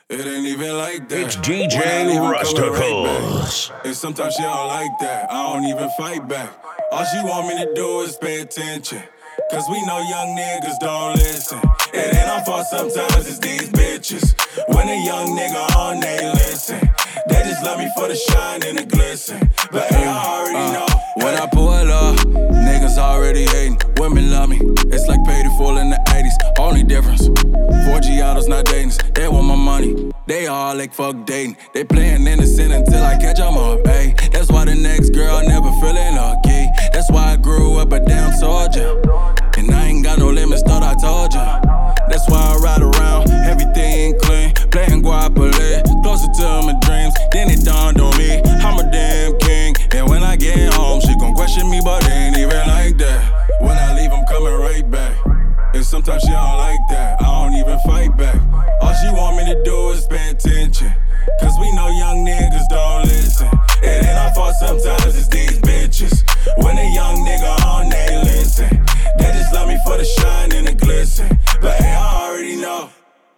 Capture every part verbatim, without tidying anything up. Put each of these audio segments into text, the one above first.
It ain't even like that. It's D J Rusticles. Right, and sometimes she don't like that. I don't even fight back. All she want me to do is pay attention. Cause we know young niggas don't listen. It ain't our fault sometimes, it's these bitches. When a young nigga on, they listen. They just love me for the shine and the glisten. But hey, I already know. Uh, when I pull up, niggas already hating. Women love me, it's like paid in full in the eighties. Only difference, four G autos, not datings. They want my money, they all like fuck dating. They playing innocent until I catch them up, ayy. That's why the next girl never feeling lucky. That's why I grew up a damn soldier. And I ain't got no limits, thought I told ya. That's why I ride around, everything clean. Playing Guapole, closer to my dreams. Then it dawned on me, I'm a damn king. And when I get home, she gon' question me, but it ain't even like that. When I leave, I'm coming right back. And sometimes she don't like that, I don't even fight back. All she want me to do is pay attention. Cause we know young niggas don't listen. It ain't our fault sometimes, it's these bitches. When a young nigga on, they listen. They just love me for the shine and the glisten. But hey, I already know.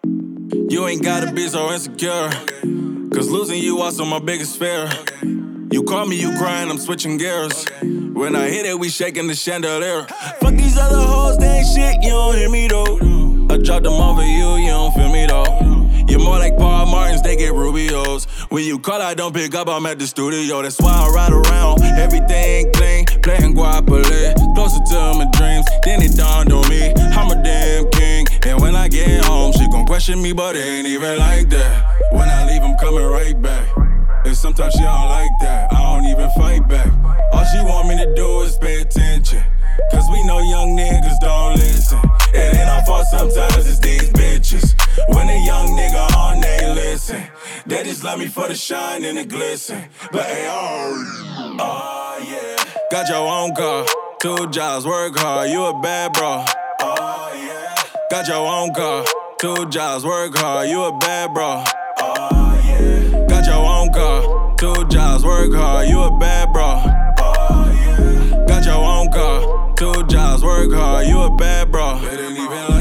You ain't gotta be so insecure. Cause losing you also my biggest fear. You call me, you crying, I'm switching gears. When I hit it, we shaking the chandelier. Fuck these other hoes, they ain't shit, you don't hear me though. I dropped them off of you, you don't feel me though. You're more like Paul Martins, they get Rubios. When you call, I don't pick up, I'm at the studio. That's why I ride around, everything clean. Playing Guapole, closer to my dreams. Then it dawned on me, I'm a damn king. And when I get home, she gon' question me, but it ain't even like that. When I leave, I'm coming right back. And sometimes she don't like that, I don't even fight back. All she want me to do is pay attention. Cause we know young niggas don't listen. It ain't our fault sometimes, it's these bitches. When a young nigga on, they listen. They just love me for the shine and the glisten. But hey, oh, oh yeah. Got your own car, two jobs, work hard, you a bad bro. Oh yeah. Got your own car, two jobs, work hard, you a bad bro. Oh yeah. Got your own car, two jobs, work hard, you a bad bro. Oh yeah. Got your own car, two jobs, work hard, you a bad bro. It ain't even like